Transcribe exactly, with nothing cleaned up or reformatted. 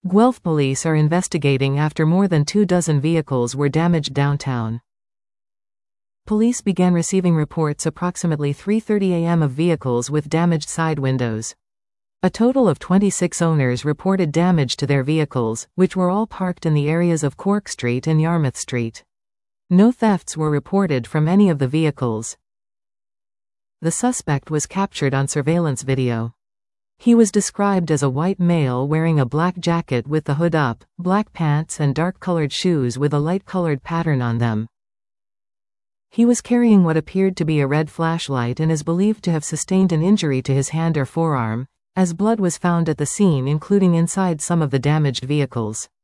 Guelph police are investigating after more than two dozen vehicles were damaged downtown. Police began receiving reports approximately three thirty a m of vehicles with damaged side windows. A total of twenty-six owners reported damage to their vehicles, which were all parked in the areas of Cork Street and Yarmouth Street. No thefts were reported from any of the vehicles. The suspect was captured on surveillance video. He was described as a white male wearing a black jacket with the hood up, black pants and dark-colored shoes with a light-colored pattern on them. He was carrying what appeared to be a red flashlight and is believed to have sustained an injury to his hand or forearm, as blood was found at the scene including inside some of the damaged vehicles.